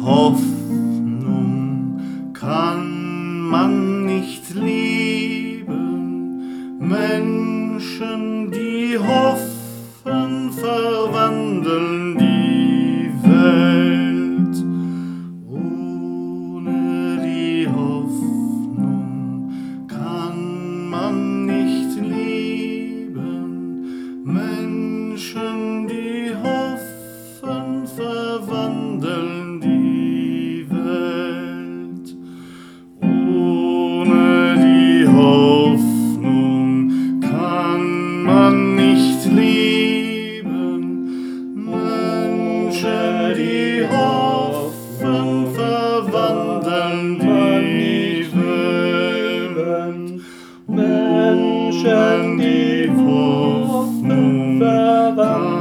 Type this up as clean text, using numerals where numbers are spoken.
Hoffnung kann man nicht lieben. Menschen, die hoffen, verwandeln die Welt. Ohne die Hoffnung kann man nicht lieben. Menschen, die hoffen, verwandeln die Welt. Ohne die Hoffnung kann man nicht lieben. Menschen, die hoffen, verwandeln die Welt. Menschen, die hoffen, verwandeln